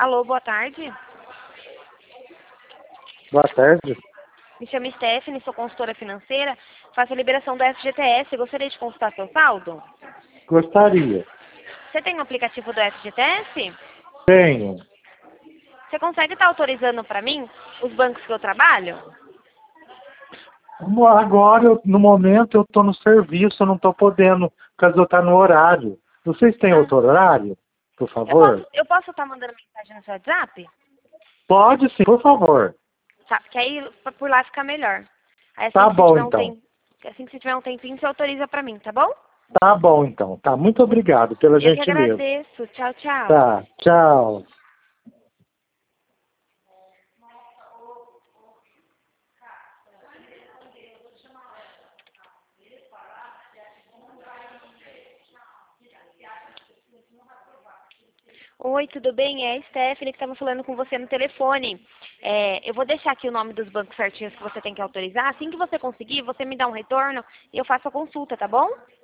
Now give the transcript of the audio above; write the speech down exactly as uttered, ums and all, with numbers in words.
Alô, boa tarde. Boa tarde. Me chamo Stephanie, sou consultora financeira. Faço a liberação do F G T S. Gostaria de consultar seu saldo? Gostaria. Você tem o aplicativo do F G T S? Tenho. Você consegue estar autorizando para mim os bancos que eu trabalho? Agora, eu- no momento, eu estou no serviço, eu não estou podendo, por causa de eu estar no horário. Vocês têm Ah, outro horário, por eu favor? posso, eu posso estar mandando mensagem no seu WhatsApp? Pode sim, por favor. Tá, porque aí por lá fica melhor. Aí assim Tá que você bom, tiver um então. tempo, assim que você tiver um tempinho, você autoriza para mim, tá bom? Tá bom, então. Tá, muito obrigado pela Eu que gentileza. agradeço. Tchau, tchau. Tá, tchau. Oi, tudo bem? É a Stephanie que estava falando com você no telefone. É, eu vou deixar aqui o nome dos bancos certinhos que você tem que autorizar. Assim que você conseguir, você me dá um retorno e eu faço a consulta, tá bom?